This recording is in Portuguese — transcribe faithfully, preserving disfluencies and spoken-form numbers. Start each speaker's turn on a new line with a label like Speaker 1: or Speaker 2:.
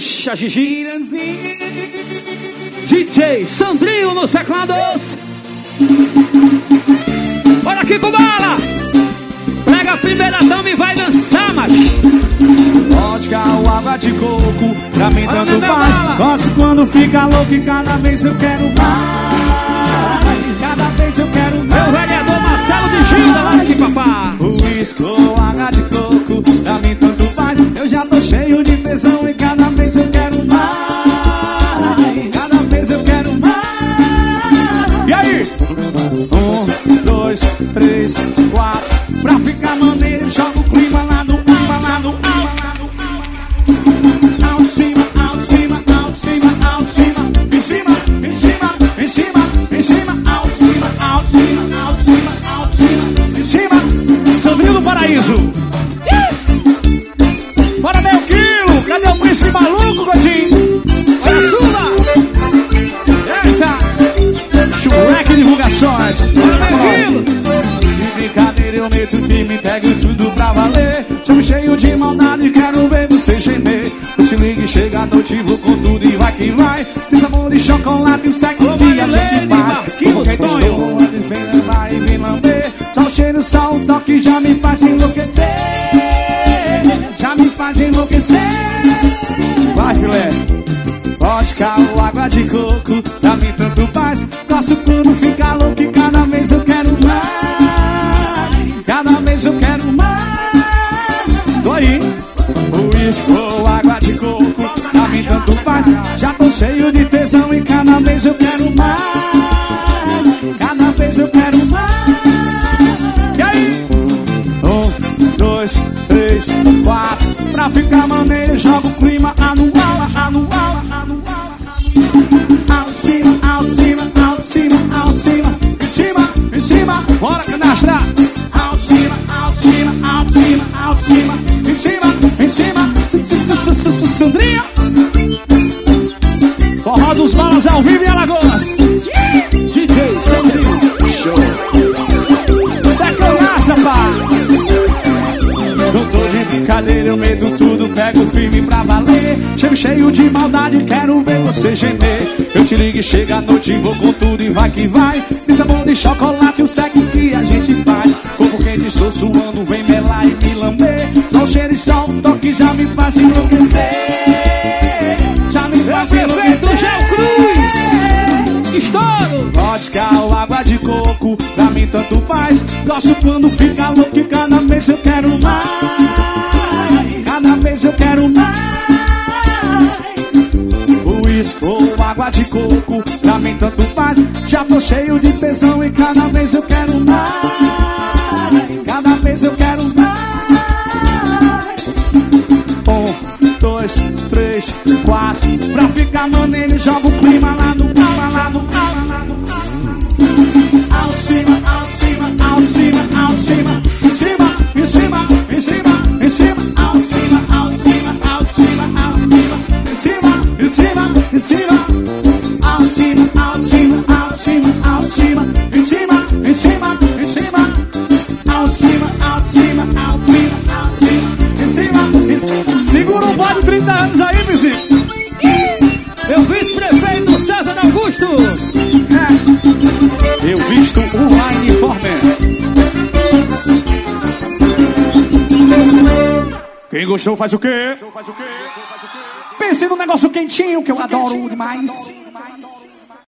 Speaker 1: Puxa, Gigi. D J Sandrinho nos teclados. Bora aqui com bala. Pega a primeira dama e vai dançar, macho.
Speaker 2: Vodka ou água de coco, pra mim tanto faz. Gosto quando fica louco e cada vez eu quero mais. Cada vez eu quero mais.
Speaker 1: Meu vereador Marcelo de Gilda, lá aqui, papá.
Speaker 2: Uísque ou água de coco, pra mim tanto faz. Eu já tô cheio de tesão e cada vez eu quero mais. Cada vez eu quero mais.
Speaker 1: E aí?
Speaker 2: Um, dois, três, quatro. Pra ficar maneiro, joga o clima lá no alma, lá no alma, lá no alma. Alto cima, alto cima, alto cima, alto cima. Em cima, em cima, em cima, em cima. Alto cima, alto cima, alto cima, alto cima. Em cima.
Speaker 1: Sandrinho do Paraíso. Bora, meu quilo. Cadê o príncipe maluco, Godinho? Bora, Sula. Eita. Churreque Divulgações. Bora, meu quilo.
Speaker 2: De brincadeira eu meto o time, pego tudo pra valer. Chamo cheio de maldade, quero ver você gemer. Eu te ligo e chega a noite, vou com tudo e vai que vai. Tem sabor de chocolate e o sexo que a gente faz. Como quem estou voando, vem levar e vem lamber. Só o cheiro, só o toque já me faz enlouquecer. Já me faz enlouquecer. Vai, filé. Vodka ou água de coco, pra mim tanto faz. Gosto quando fica louco e cada vez eu quero mais. Cada vez eu quero mais.
Speaker 1: Tô aí.
Speaker 2: Uísque ou água de coco, pra mim tanto faz. Já tô cheio de tesão e cada vez eu quero mais. Cada vez eu quero mais.
Speaker 1: E aí?
Speaker 2: Um, dois, três, quatro. Pra ficar maneiro, joga o clima anual, anual, anual. Alto cima, alto cima, alto cima, alto cima. Em cima, em cima.
Speaker 1: Bora, canastra.
Speaker 2: Alto cima, alto cima, alto cima, alto cima. Em cima, em cima.
Speaker 1: Sandrinho. Forró dos Balas ao vivo em Alagoas. D J Sandrinho. Show. Você é canastra, pá.
Speaker 2: Não tô de brincadeira, eu meto tudo, pego firme pra valer. Chego cheio de maldade, quero ver você gemer. Eu te ligo e chega a noite, vou com tudo e vai que vai. Tem sabor de chocolate, o sexo que a gente faz. Corpo quente, estou suando, vem melar e me lamber. Só o cheiro e só o toque já me faz enlouquecer. Já me faz enlouquecer.
Speaker 1: Gel Cruz. Estouro.
Speaker 2: Vodka ou água de coco, pra mim tanto faz. Gosto quando fica louco e cada vez eu quero mais. Cada vez eu quero mais. Uísque ou água de coco, pra mim tanto faz. Já tô cheio de tesão e cada vez eu quero mais. Cada vez eu quero mais. Um, dois, três, quatro. Pra ficar maneiro, joga o clima lá no alma, lá no alma, lá no alma. Alto cima, alto cima, alto cima, alto cima. Em cima, em cima, em cima, em cima. Alto cima, alto cima, alto cima, alto cima. Em cima, em cima, em cima. Alto cima, alto cima, alto cima, alto cima. Em cima, em cima, em cima. Alto cima, alto cima, alto cima, alto cima. Em cima, em cima.
Speaker 1: Segura o bode trinta anos aí, vizinho. Meu vice-prefeito César Augusto.
Speaker 2: Eu visto o uniforme. Quem gostou faz o quê?
Speaker 1: Pense num negócio quentinho que eu adoro demais.